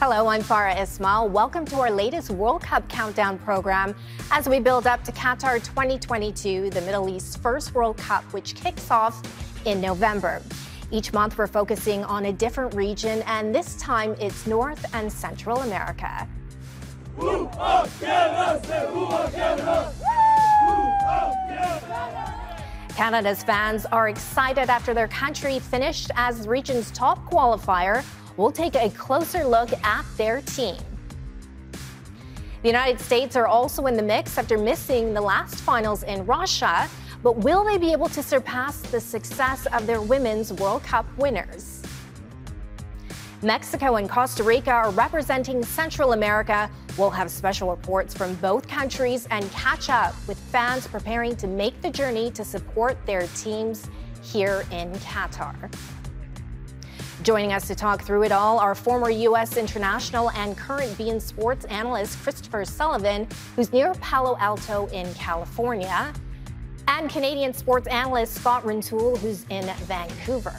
Hello, I'm Farah Ismail. Welcome to our latest World Cup Countdown program as we build up to Qatar 2022, the Middle East's first World Cup, which kicks off in November. Each month, we're focusing on a different region, and this time it's North and Central America. Canada's fans are excited after their country finished as the region's top qualifier. We'll take a closer look at their team. The United States are also in the mix after missing the last finals in Russia, but will they be able to surpass the success of their Women's World Cup winners? Mexico and Costa Rica are representing Central America. We'll have special reports from both countries and catch up with fans preparing to make the journey to support their teams here in Qatar. Joining us to talk through it all, our former U.S. international and current beIN Sports analyst Christopher Sullivan, who's near Palo Alto in California, and Canadian sports analyst Scott Rintoul, who's in Vancouver.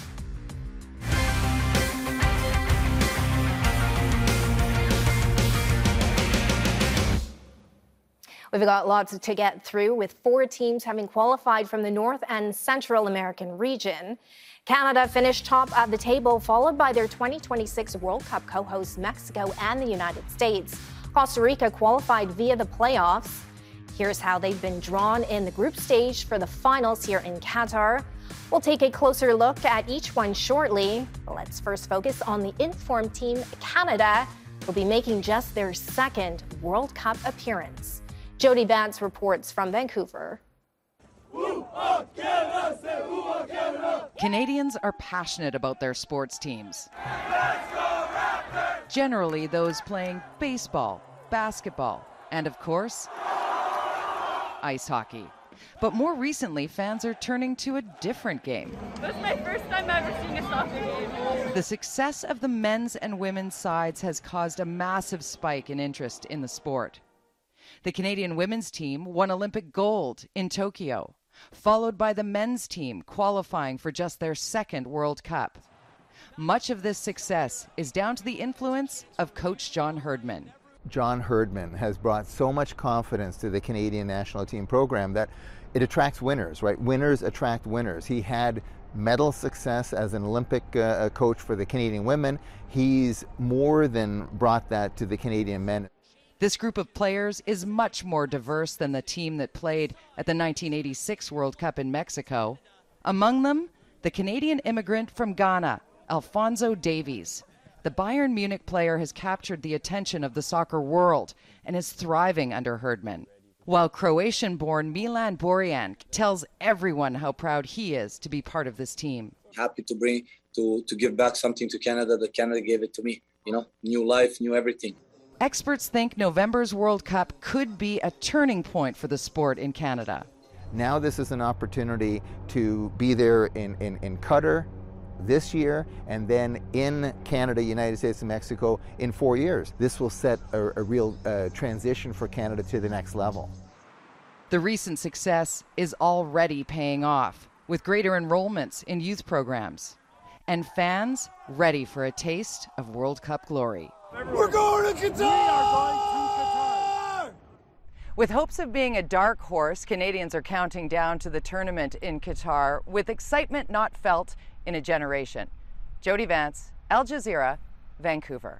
We've got lots to get through, with 4 teams having qualified from the North and Central American region. Canada finished top of the table, followed by their 2026 World Cup co-hosts Mexico and the United States. Costa Rica qualified via the playoffs. Here's how they've been drawn in the group stage for the finals here in Qatar. We'll take a closer look at each one shortly. But let's first focus on the informed team. Canada will be making just their second World Cup appearance. Jody Vance reports from Vancouver. Canadians are passionate about their sports teams. Generally, those playing baseball, basketball, and of course, ice hockey. But more recently, fans are turning to a different game. This is my first time ever seeing a soccer game. The success of the men's and women's sides has caused a massive spike in interest in the sport. The Canadian women's team won Olympic gold in Tokyo, followed by the men's team qualifying for just their second World Cup. Much of this success is down to the influence of coach John Herdman. John Herdman has brought so much confidence to the Canadian national team program that it attracts winners, right? Winners attract winners. He had medal success as an Olympic coach for the Canadian women. He's more than brought that to the Canadian men. This group of players is much more diverse than the team that played at the 1986 World Cup in Mexico. Among them, the Canadian immigrant from Ghana, Alphonso Davies. The Bayern Munich player has captured the attention of the soccer world and is thriving under Herdman. While Croatian-born Milan Borjan tells everyone how proud he is to be part of this team. Happy to give back something to Canada that Canada gave it to me. You know, new life, new everything. Experts think November's World Cup could be a turning point for the sport in Canada. Now this is an opportunity to be there in Qatar this year, and then in Canada, United States, and Mexico in 4 years. This will set a real transition for Canada to the next level. The recent success is already paying off, with greater enrollments in youth programs, and fans ready for a taste of World Cup glory. We're going to Qatar! We are going to Qatar! With hopes of being a dark horse, Canadians are counting down to the tournament in Qatar with excitement not felt in a generation. Jody Vance, Al Jazeera, Vancouver.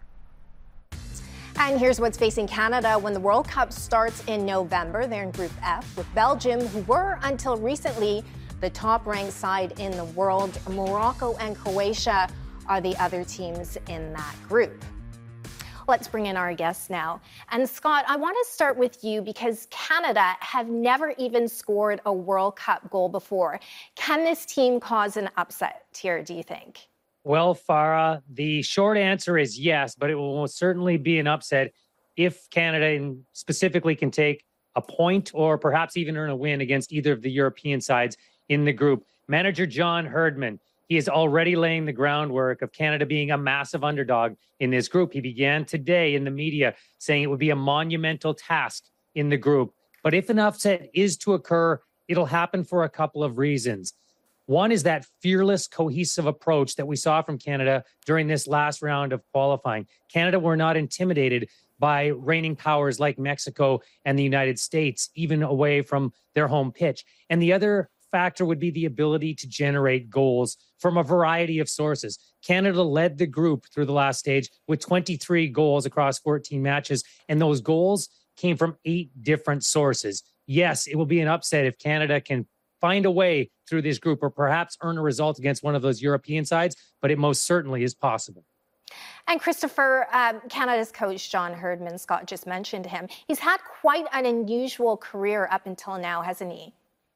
And here's what's facing Canada when the World Cup starts in November. They're in Group F with Belgium, who were until recently the top-ranked side in the world. Morocco and Croatia are the other teams in that group. Let's bring in our guests now. And Scott, I want to start with you because Canada have never even scored a World Cup goal before. Can this team cause an upset here, do you think? Well, Farah, the short answer is yes, but it will most certainly be an upset if Canada specifically can take a point or perhaps even earn a win against either of the European sides in the group. Manager John Herdman, he is already laying the groundwork of Canada being a massive underdog in this group. He began today in the media saying it would be a monumental task in the group. But if an upset is to occur, it'll happen for a couple of reasons. One is that fearless, cohesive approach that we saw from Canada during this last round of qualifying. Canada were not intimidated by reigning powers like Mexico and the United States, even away from their home pitch. And the other factor would be the ability to generate goals from a variety of sources. Canada led the group through the last stage with 23 goals across 14 matches, and those goals came from 8 different sources. Yes, it will be an upset if Canada can find a way through this group or perhaps earn a result against one of those European sides, but it most certainly is possible. And Christopher, Canada's coach, John Herdman, Scott just mentioned him. He's had quite an unusual career up until now, hasn't he?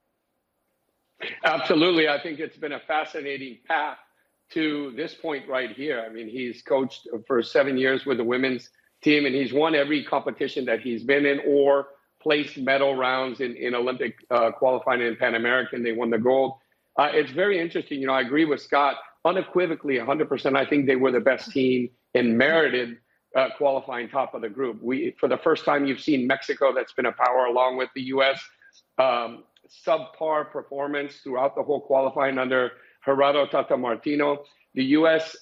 Absolutely. I think it's been a fascinating path to this point right here. I mean, he's coached for 7 years with the women's team, and he's won every competition that he's been in or placed medal rounds in Olympic qualifying and Pan American. They won the gold. It's very interesting. You know, I agree with Scott unequivocally 100%. I think they were the best team and merited qualifying top of the group. For the first time, you've seen Mexico that's been a power along with the U.S. Subpar performance throughout the whole qualifying under Gerardo Tata Martino. The U.S.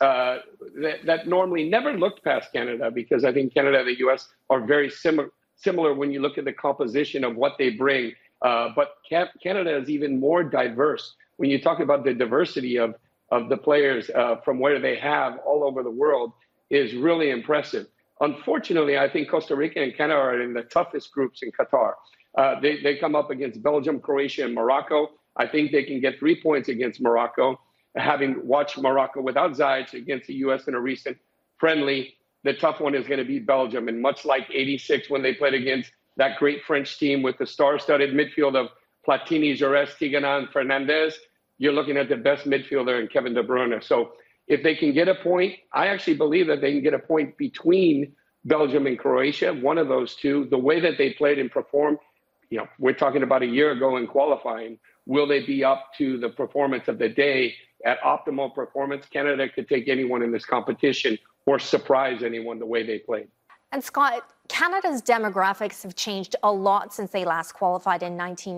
That normally never looked past Canada because I think Canada and the U.S. are very similar when you look at the composition of what they bring. But Canada is even more diverse. When you talk about the diversity of the players from where they have all over the world is really impressive. Unfortunately, I think Costa Rica and Canada are in the toughest groups in Qatar. They come up against Belgium, Croatia, and Morocco. I think they can get 3 points against Morocco. Having watched Morocco without Ziyech against the U.S. in a recent friendly, the tough one is going to be Belgium. And much like '86 when they played against that great French team with the star-studded midfield of Platini, Jaurès, Tigana, and Fernandez, you're looking at the best midfielder in Kevin De Bruyne. So if they can get a point, I actually believe that they can get a point between Belgium and Croatia, one of those two. The way that they played and performed, you know, we're talking about a year ago in qualifying. Will they be up to the performance of the day at optimal performance? Canada could take anyone in this competition or surprise anyone the way they played. And Scott, Canada's demographics have changed a lot since they last qualified in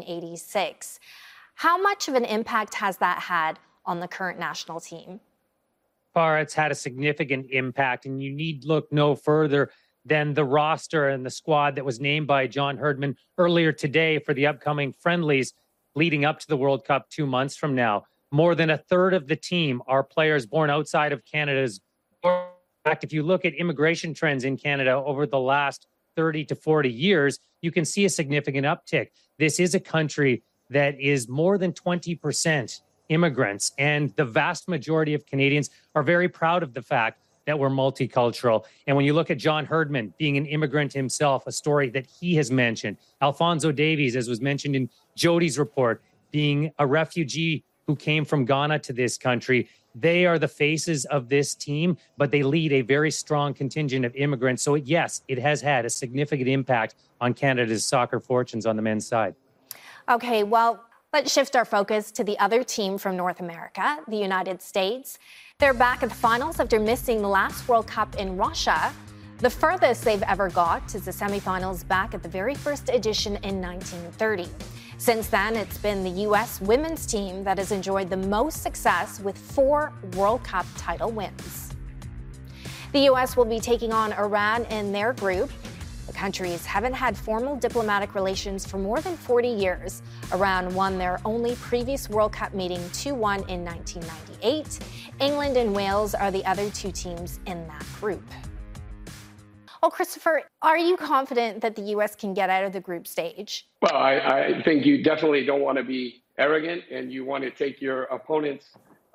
1986. How much of an impact has that had on the current national team? It's had a significant impact, and you need look no further than the roster and the squad that was named by John Herdman earlier today for the upcoming friendlies leading up to the World Cup 2 months from now. More than a third of the team are players born outside of Canada's. In fact, if you look at immigration trends in Canada over the last 30 to 40 years, you can see a significant uptick. This is a country that is more than 20% immigrants, and the vast majority of Canadians are very proud of the fact that we're multicultural. And when you look at John Herdman being an immigrant himself, a story that he has mentioned, Alphonso Davies, as was mentioned in Jody's report, being a refugee who came from Ghana to this country, they are the faces of this team, but they lead a very strong contingent of immigrants. So yes, it has had a significant impact on Canada's soccer fortunes on the men's side. Okay, well, let's shift our focus to the other team from North America, the United States. They're back at the finals after missing the last World Cup in Russia. The furthest they've ever got is the semifinals back at the very first edition in 1930. Since then, it's been the U.S. women's team that has enjoyed the most success with 4 World Cup title wins. The U.S. will be taking on Iran in their group. The countries haven't had formal diplomatic relations for more than 40 years. Iran won their only previous World Cup meeting 2-1 in 1998. England and Wales are the other 2 teams in that group. Well, Christopher, are you confident that the U.S. can get out of the group stage? Well, I think you definitely don't want to be arrogant, and you want to take your opponents,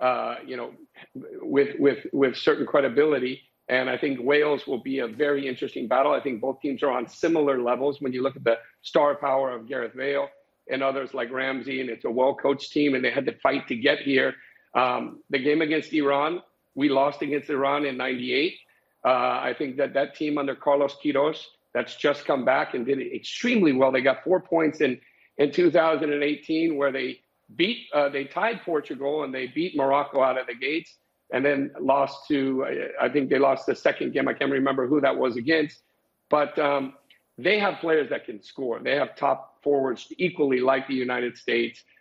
with certain credibility. And I think Wales will be a very interesting battle. I think both teams are on similar levels when you look at the star power of Gareth Bale and others like Ramsey, and it's a well-coached team, and they had to fight to get here. The game against Iran, we lost against Iran in '98. I think that team under Carlos Queiroz that's just come back and did it extremely well. They got 4 points in 2018 where they tied Portugal and they beat Morocco out of the gates, and then lost to, I think they lost the second game. I can't remember who that was against, but they have players that can score. They have top forwards equally like the United States.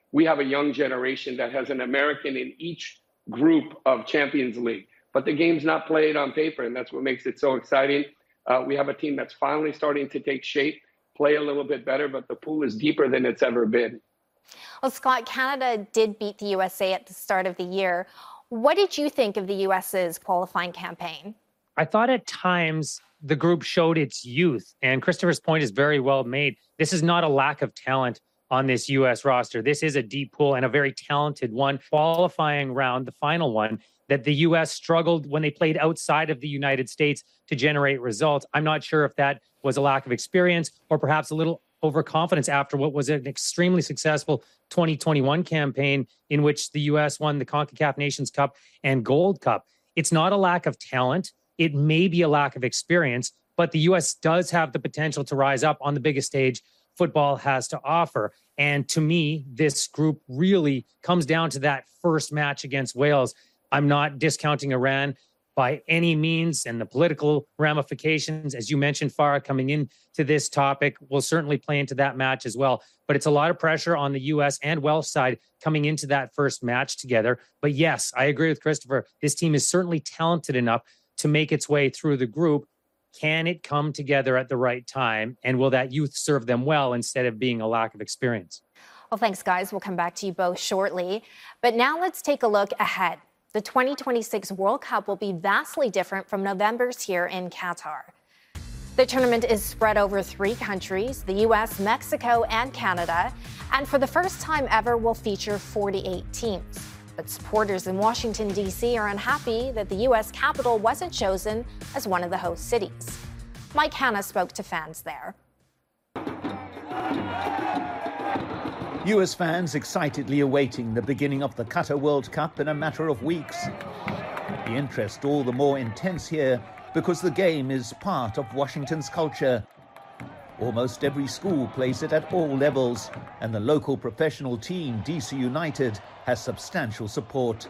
we have a young generation that has an American in each group of Champions League. But the game's not played on paper, and that's what makes it so exciting. We have a team that's finally starting to take shape, play a little bit better, but the pool is deeper than it's ever been. Well, Scott, Canada did beat the USA at the start of the year. What did you think of the US's qualifying campaign? I thought at times the group showed its youth, and Christopher's point is very well made. This is not a lack of talent on this U.S. roster. This is a deep pool and a very talented one. Qualifying round, the final one, that the U.S. struggled when they played outside of the United States to generate results. I'm not sure if that was a lack of experience or perhaps a little overconfidence after what was an extremely successful 2021 campaign in which the U.S. won the CONCACAF Nations Cup and Gold Cup. It's not a lack of talent. It may be a lack of experience, but the U.S. does have the potential to rise up on the biggest stage football has to offer. And to me, this group really comes down to that first match against Wales. I'm not discounting Iran by any means, and the political ramifications, as you mentioned, Farah, coming into this topic will certainly play into that match as well. But it's a lot of pressure on the U.S. and Welsh side coming into that first match together. But yes, I agree with Christopher. This team is certainly talented enough to make its way through the group. Can it come together at the right time? And will that youth serve them well instead of being a lack of experience? Well, thanks, guys. We'll come back to you both shortly. But now let's take a look ahead. The 2026 World Cup will be vastly different from November's here in Qatar. The tournament is spread over 3 countries, the U.S., Mexico, and Canada, and for the first time ever will feature 48 teams. But supporters in Washington, D.C. are unhappy that the U.S. capital wasn't chosen as one of the host cities. Mike Hanna spoke to fans there. US fans excitedly awaiting the beginning of the Qatar World Cup in a matter of weeks. The interest all the more intense here because the game is part of Washington's culture. Almost every school plays it at all levels, and the local professional team, DC United, has substantial support.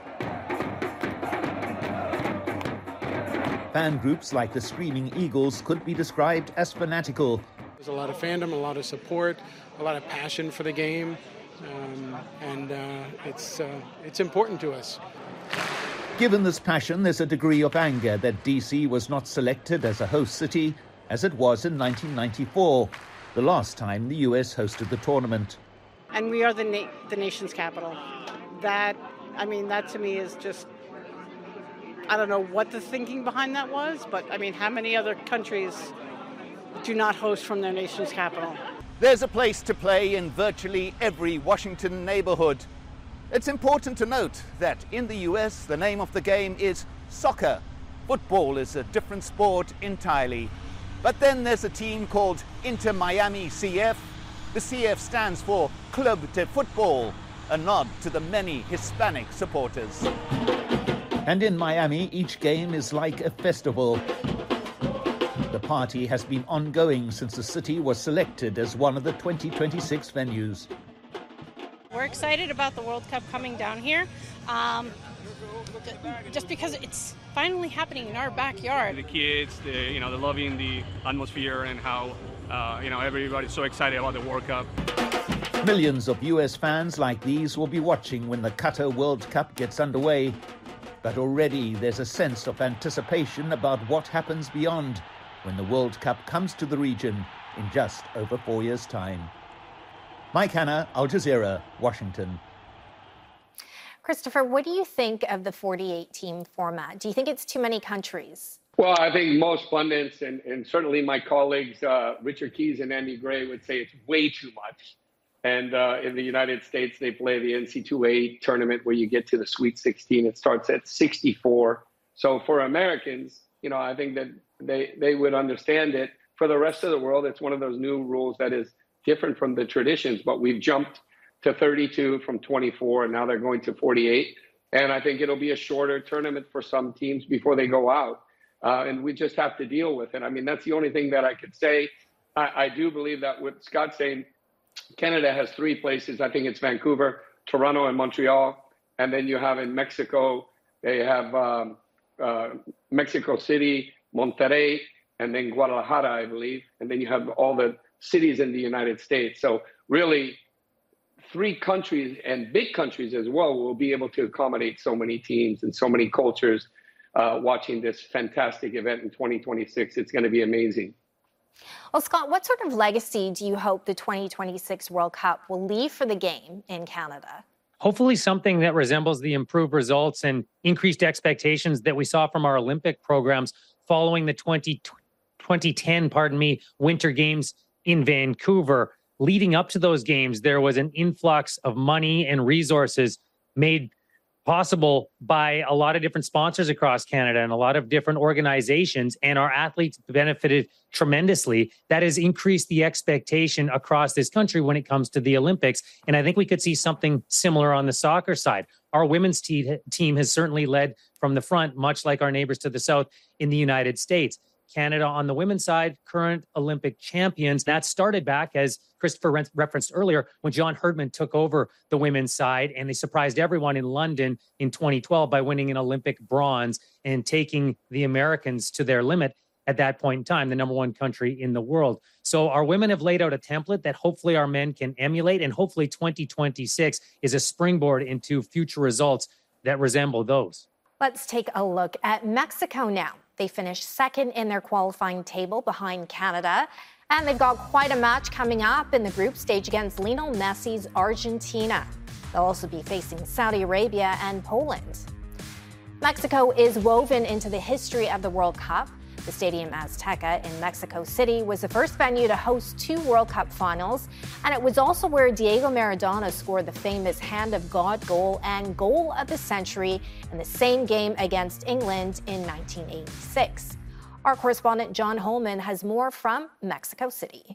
Fan groups like the Screaming Eagles could be described as fanatical. There's a lot of fandom, a lot of support, a lot of passion for the game, and it's important to us. Given this passion, there's a degree of anger that DC was not selected as a host city, as it was in 1994, the last time the US hosted the tournament. And we are the nation's capital. That to me is just, I don't know what the thinking behind that was, but I mean, how many other countries do not host from their nation's capital? There's a place to play in virtually every Washington neighborhood. It's important to note that in the US, the name of the game is soccer. Football is a different sport entirely. But then there's a team called Inter Miami CF. The CF stands for Club de Football, a nod to the many Hispanic supporters. And in Miami, each game is like a festival. The party has been ongoing since the city was selected as one of the 2026 venues. We're excited about the World Cup coming down here, just because it's finally happening in our backyard. The kids, they're loving the atmosphere and how, everybody's so excited about the World Cup. Millions of US fans like these will be watching when the Qatar World Cup gets underway. But already there's a sense of anticipation about what happens beyond when the World Cup comes to the region in just over 4 years' time. Mike Hanna, Al Jazeera, Washington. Christopher, what do you think of the 48-team format? Do you think it's too many countries? Well, I think most pundits and certainly my colleagues, Richard Keys and Andy Gray, would say it's way too much. And in the United States, they play the NCAA tournament where you get to the Sweet 16. It starts at 64. So for Americans, I think that they would understand it. For the rest of the world, it's one of those new rules that is different from the traditions. But we've jumped to 32 from 24, and now they're going to 48. And I think it'll be a shorter tournament for some teams before they go out. And we just have to deal with it. I mean, that's the only thing that I could say. I do believe that what Scott's saying, Canada has 3 places. I think it's Vancouver, Toronto, and Montreal. And then you have in Mexico, they have Mexico City, Monterrey, and then Guadalajara, I believe. And then you have all the cities in the United States. So really 3 countries, and big countries as well, will be able to accommodate so many teams and so many cultures watching this fantastic event in 2026. It's going to be amazing. Well, Scott, what sort of legacy do you hope the 2026 World Cup will leave for the game in Canada? Hopefully something that resembles the improved results and increased expectations that we saw from our Olympic programs following the 2010, Winter Games in Vancouver. Leading up to those games, there was an influx of money and resources made possible by a lot of different sponsors across Canada and a lot of different organizations, and our athletes benefited tremendously. That has increased the expectation across this country when it comes to the Olympics, and I think we could see something similar on the soccer side. Our women's team has certainly led from the front, much like our neighbors to the south in the United States. Canada on the women's side, current Olympic champions. That started back, as Christopher referenced earlier, when John Herdman took over the women's side, and they surprised everyone in London in 2012 by winning an Olympic bronze and taking the Americans to their limit at that point in time, the number 1 country in the world. So our women have laid out a template that hopefully our men can emulate, and hopefully 2026 is a springboard into future results that resemble those. Let's take a look at Mexico now. They finished second in their qualifying table behind Canada, and they've got quite a match coming up in the group stage against Lionel Messi's Argentina. They'll also be facing Saudi Arabia and Poland. Mexico is woven into the history of the World Cup. The Stadium Azteca in Mexico City was the first venue to host 2 World Cup finals, and it was also where Diego Maradona scored the famous Hand of God goal and goal of the century in the same game against England in 1986. Our correspondent John Holman has more from Mexico City.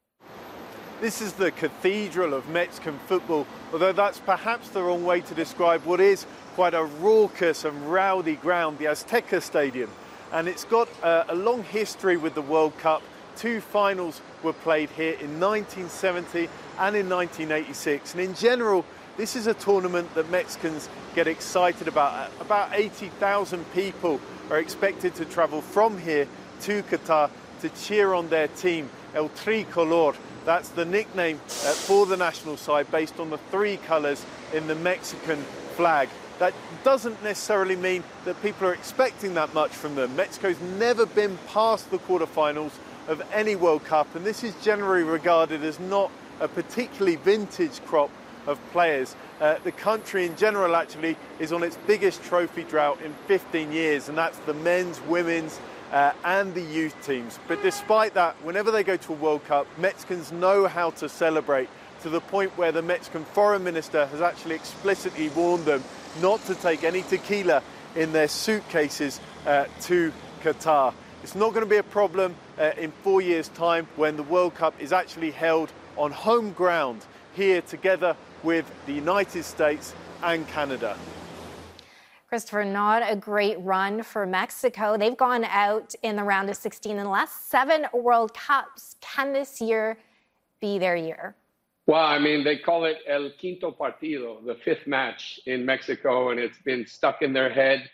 This is the cathedral of Mexican football, although that's perhaps the wrong way to describe what is quite a raucous and rowdy ground, the Azteca Stadium. And it's got a long history with the World Cup. 2 finals were played here in 1970 and in 1986. And in general, this is a tournament that Mexicans get excited about. About 80,000 people are expected to travel from here to Qatar to cheer on their team, El Tricolor. That's the nickname for the national side based on the 3 colours in the Mexican flag. That doesn't necessarily mean that people are expecting that much from them. Mexico's never been past the quarterfinals of any World Cup, and this is generally regarded as not a particularly vintage crop of players. The country in general actually is on its biggest trophy drought in 15 years, and that's the men's, women's, and the youth teams. But despite that, whenever they go to a World Cup, Mexicans know how to celebrate, to the point where the Mexican foreign minister has actually explicitly warned them not to take any tequila in their suitcases to Qatar. It's not going to be a problem in 4 years' time when the World Cup is actually held on home ground here together with the United States and Canada. Christopher, not a great run for Mexico. They've gone out in the round of 16 in the last 7 World Cups. Can this year be their year? Well, I mean, they call it El Quinto Partido, the 5th match in Mexico, and it's been stuck in their head.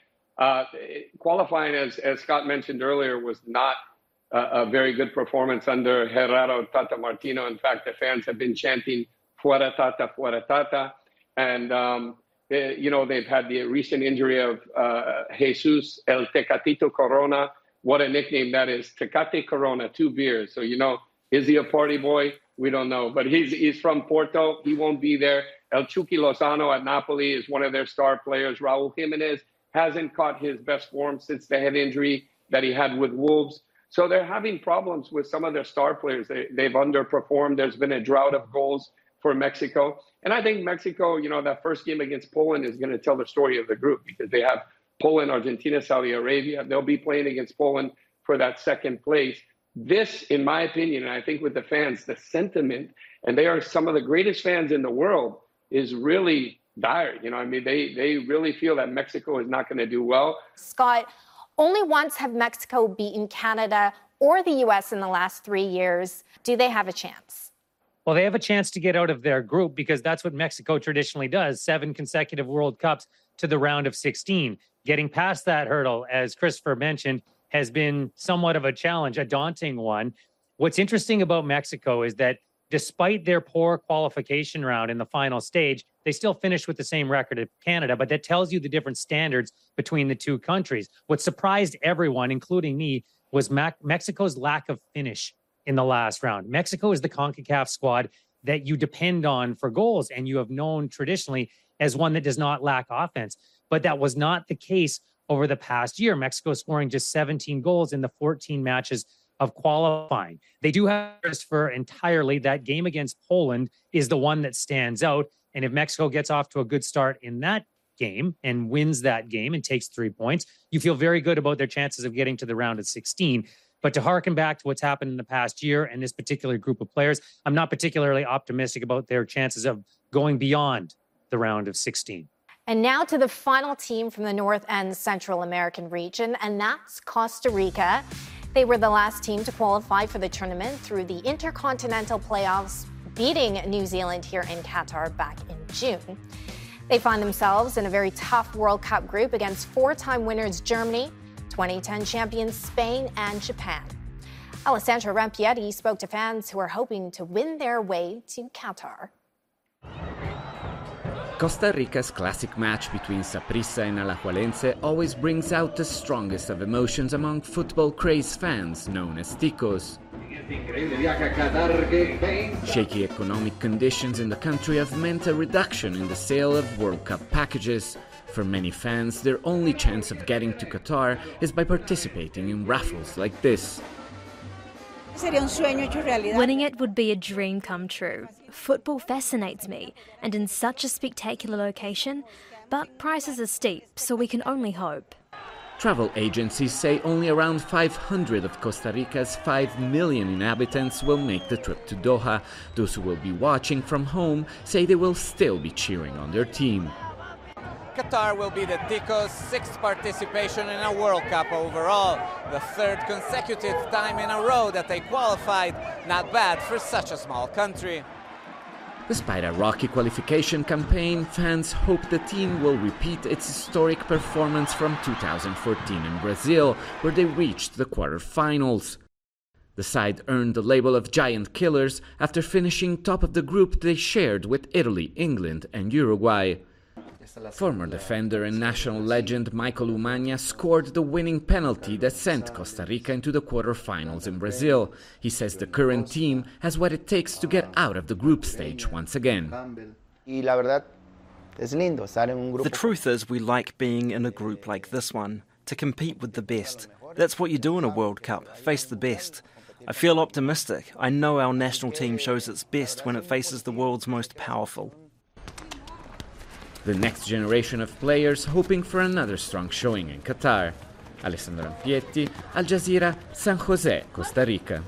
Qualifying, as Scott mentioned earlier, was not a very good performance under Gerardo Tata Martino. In fact, the fans have been chanting, Fuera Tata, Fuera Tata. And, they've had the recent injury of Jesus El Tecatito Corona. What a nickname that is. Tecate Corona, 2 beers. So, is he a party boy? We don't know, but he's from Porto. He won't be there. El Chucky Lozano at Napoli is one of their star players. Raul Jimenez hasn't caught his best form since the head injury that he had with Wolves. So they're having problems with some of their star players. They've underperformed. There's been a drought of goals for Mexico. And I think Mexico, that first game against Poland is going to tell the story of the group, because they have Poland, Argentina, Saudi Arabia. They'll be playing against Poland for that second place. This, in my opinion, and I think with the fans, the sentiment, and they are some of the greatest fans in the world, is really dire. They really feel that Mexico is not going to do well. Scott, only once have Mexico beaten Canada or the U.S. in the last 3 years. Do they have a chance? Well, they have a chance to get out of their group, because that's what Mexico traditionally does, 7 consecutive World Cups to the round of 16. Getting past that hurdle, as Christopher mentioned, has been somewhat of a challenge, a daunting one. What's interesting about Mexico is that despite their poor qualification round in the final stage, they still finished with the same record as Canada. But that tells you the different standards between the two countries. What surprised everyone, including me, was Mexico's lack of finish in the last round. Mexico is the CONCACAF squad that you depend on for goals, and you have known traditionally as one that does not lack offense. But that was not the case over the past year. Mexico scoring just 17 goals in the 14 matches of qualifying. They do have for entirely. That game against Poland is the one that stands out. And if Mexico gets off to a good start in that game and wins that game and takes 3 points, you feel very good about their chances of getting to the round of 16. But to harken back to what's happened in the past year and this particular group of players, I'm not particularly optimistic about their chances of going beyond the round of 16. And now to the final team from the North and Central American region, and that's Costa Rica. They were the last team to qualify for the tournament through the Intercontinental Playoffs, beating New Zealand here in Qatar back in June. They find themselves in a very tough World Cup group against four-time winners Germany, 2010 champions Spain, and Japan. Alessandro Rampietti spoke to fans who are hoping to win their way to Qatar. Costa Rica's classic match between Saprissa and Alajuelense always brings out the strongest of emotions among football-crazed fans, known as ticos. Shaky economic conditions in the country have meant a reduction in the sale of World Cup packages. For many fans, their only chance of getting to Qatar is by participating in raffles like this. Winning it would be a dream come true. Football fascinates me, and in such a spectacular location, but prices are steep, so we can only hope. Travel agencies say only around 500 of Costa Rica's 5 million inhabitants will make the trip to Doha. Those who will be watching from home say they will still be cheering on their team. Qatar will be the Ticos' sixth participation in a World Cup overall, the third consecutive time in a row that they qualified. Not bad for such a small country. Despite a rocky qualification campaign, fans hope the team will repeat its historic performance from 2014 in Brazil, where they reached the quarterfinals. The side earned the label of giant killers after finishing top of the group they shared with Italy, England, and Uruguay. Former defender and national legend Michael Umania scored the winning penalty that sent Costa Rica into the quarterfinals in Brazil. He says the current team has what it takes to get out of the group stage once again. The truth is, we like being in a group like this one, to compete with the best. That's what you do in a World Cup, face the best. I feel optimistic. I know our national team shows its best when it faces the world's most powerful. The next generation of players hoping for another strong showing in Qatar. Alessandro Rampietti, Al Jazeera, San Jose, Costa Rica.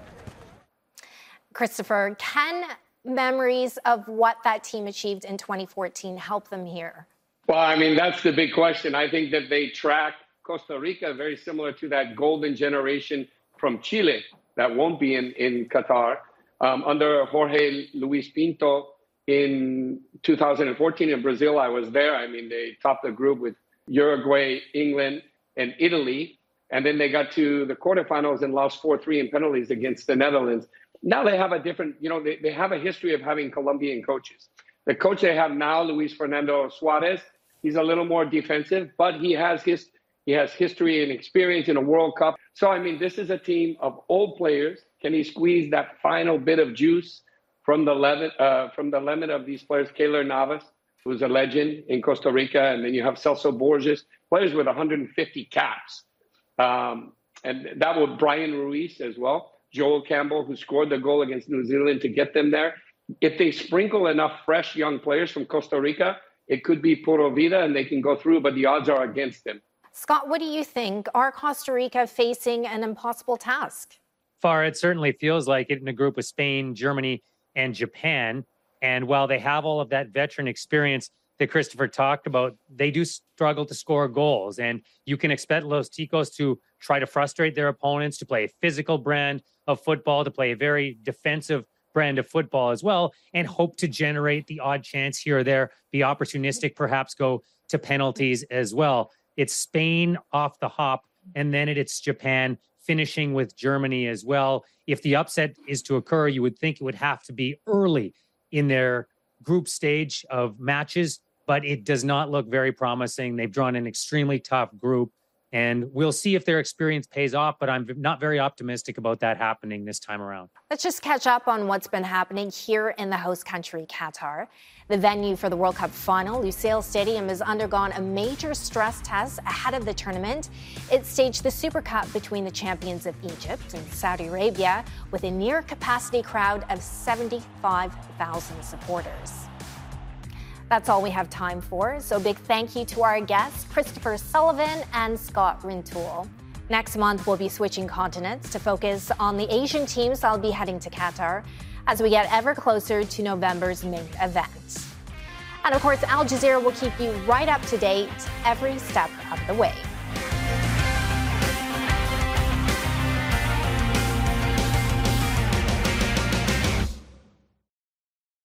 Christopher, can memories of what that team achieved in 2014 help them here? Well, I mean, that's the big question. I think that they track Costa Rica very similar to that golden generation from Chile that won't be in Qatar. Under Jorge Luis Pinto, in 2014 in Brazil, I was there. I mean, they topped the group with Uruguay, England, and Italy. And then they got to the quarterfinals and lost 4-3 in penalties against the Netherlands. Now they have a different, they have a history of having Colombian coaches. The coach they have now, Luis Fernando Suarez, he's a little more defensive, but he has history and experience in a World Cup. So, I mean, this is a team of old players. Can he squeeze that final bit of juice from the lemon of these players? Keylor Navas, who's a legend in Costa Rica, and then you have Celso Borges, players with 150 caps. And that would Brian Ruiz as well, Joel Campbell, who scored the goal against New Zealand to get them there. If they sprinkle enough fresh young players from Costa Rica, it could be Puro Vida and they can go through, but the odds are against them. Scott, what do you think? Are Costa Rica facing an impossible task? Far, it certainly feels like it in a group with Spain, Germany, and Japan. And while they have all of that veteran experience that Christopher talked about, they do struggle to score goals. And you can expect Los Ticos to try to frustrate their opponents, to play a physical brand of football, to play a very defensive brand of football as well, and hope to generate the odd chance here or there, be opportunistic, perhaps go to penalties as well. It's Spain off the hop, and then it's Japan finishing with Germany as well. If the upset is to occur, you would think it would have to be early in their group stage of matches, but it does not look very promising. They've drawn an extremely tough group, and we'll see if their experience pays off, but I'm not very optimistic about that happening this time around. Let's just catch up on what's been happening here in the host country, Qatar. The venue for the World Cup final, Lusail Stadium, has undergone a major stress test ahead of the tournament. It staged the Super Cup between the champions of Egypt and Saudi Arabia with a near-capacity crowd of 75,000 supporters. That's all we have time for, so big thank you to our guests, Christopher Sullivan and Scott Rintoul. Next month, we'll be switching continents to focus on the Asian teams that'll be heading to Qatar as we get ever closer to November's main event. And of course, Al Jazeera will keep you right up to date every step of the way.